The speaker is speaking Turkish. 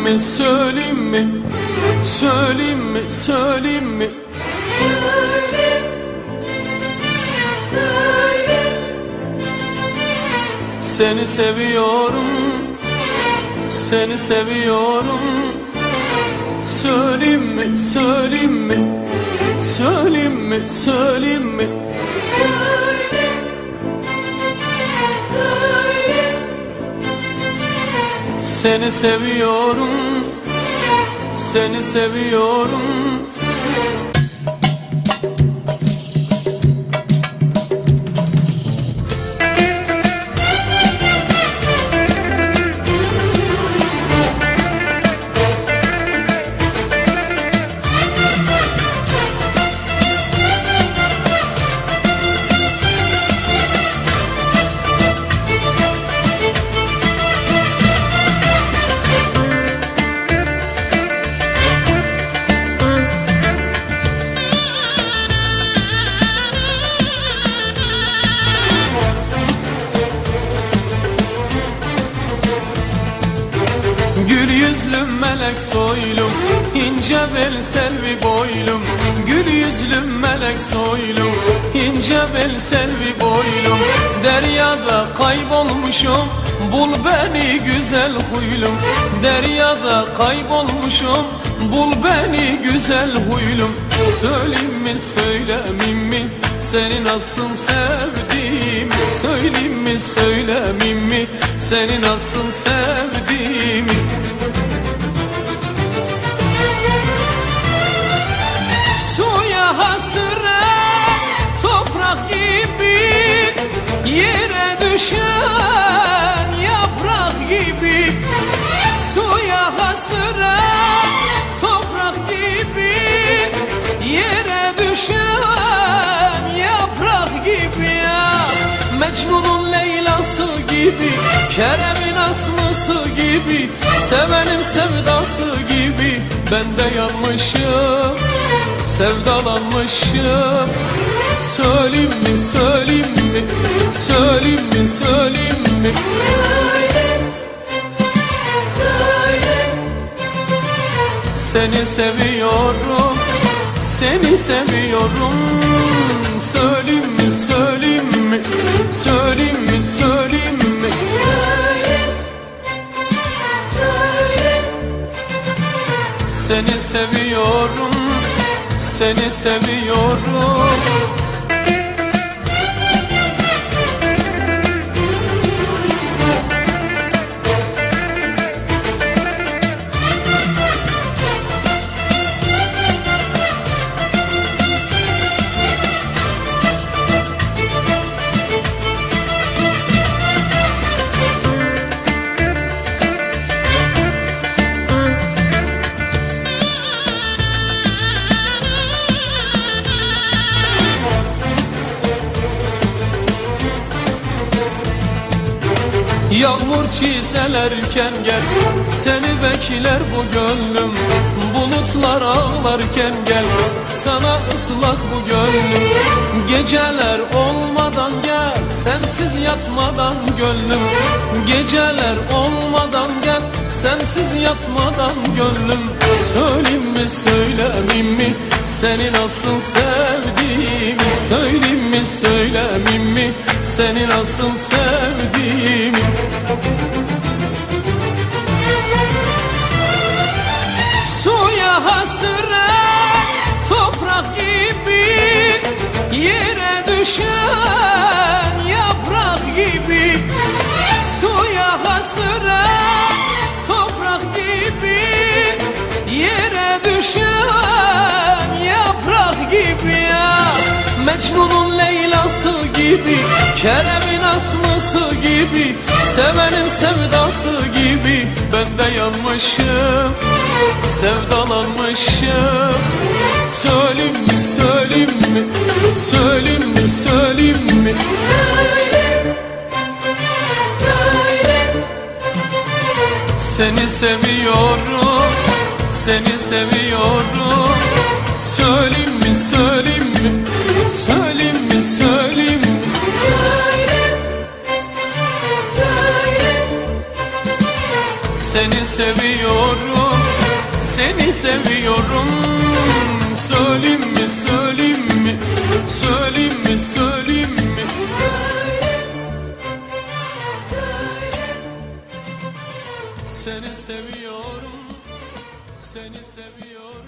mi, söyleyeyim mi, söyleyeyim mi, söyleyeyim mi? Seni seviyorum, seni seviyorum. Söyleyeyim mi, söyleyeyim mi, söyleyeyim mi, söyleyeyim mi? Seni seviyorum, seni seviyorum. Gül yüzlüm melek soylum, ince bel selvi boylum. Gül yüzlüm melek soylum, ince bel selvi boylum. Deryada kaybolmuşum, bul beni güzel huylum. Deryada kaybolmuşum, bul beni güzel huylum. Söyleyeyim mi, söylemeyeyim mi, seni nasıl sevdiğimi? Söyleyeyim mi, söylemeyeyim mi, seni nasıl sevdiğimi? Suya hasret toprak gibi, yere düşen yaprak gibi. Suya hasret toprak gibi, yere düşen yaprak gibi ya. Mecnun'un Leyla'sı gibi, Kerem'in Aslı'sı gibi, sevenin sevdası gibi. Ben de yanmışım, sevdalanmışım. Söyleyeyim mi, söyleyeyim mi, söyleyeyim mi, söyleyeyim mi? Seni seviyorum, seni seviyorum. Söyleyeyim mi, söyleyeyim mi, söyleyeyim mi, söyleyeyim mi? Seni seviyorum, seni seviyorum. Yağmur çiselerken gel, seni bekler bu gönlüm. Bulutlar ağlarken gel, sana ıslak bu gönlüm. Geceler olmadan gel, sensiz yatmadan gönlüm. Geceler olmadan gel, sensiz yatmadan gönlüm. Söyleyeyim mi, söylemeyeyim mi, seni nasıl sevdiğimi? Söyleyeyim mi, söylemeyeyim mi, seni nasıl sevdiğimi? Suya hasret toprak gibi, yere düşen yaprak gibi. Suya hasret toprak gibi, yere düşen yaprak gibi ya. Mecnun'un Leyla'sı gibi, Kerem'in Aslı'sı gibi, sevenin sevdası gibi. Ben de yanmışım, sevdalanmışım. Söyleyeyim mi, söyleyeyim mi, söyleyeyim mi, söyleyeyim mi? Seni seviyorum, seni seviyorum. Söyleyeyim mi, söyleyeyim mi, söyleyeyim mi, söyleyeyim mi? Seni seviyorum, seni seviyorum. Söyleyeyim mi, söyleyeyim mi, söyleyeyim mi, söyleyeyim mi? Seni seviyorum, seni seviyorum.